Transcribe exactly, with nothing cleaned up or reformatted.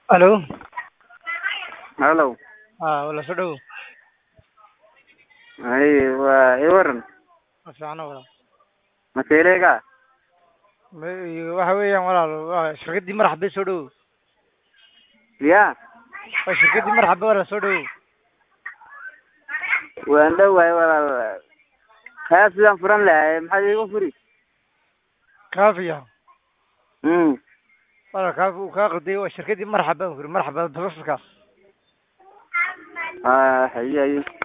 الو. هلو. اه ولا سدو. ايوه ايورن. fiican walaal. Matereega. Ma- waxa weeyaan walaal waa shirkadii marxabay soo dhow. Ya. waa shirkadii marxabay walaal soo dhow. waan dhawahay walaal. Kaas sidaan furan lahay maxaad iigu furi? kaafiya Mm. walaal kaafi uu kaa qaday waa shirkadii marxabay furi marxabay basaska. Ah haye haye.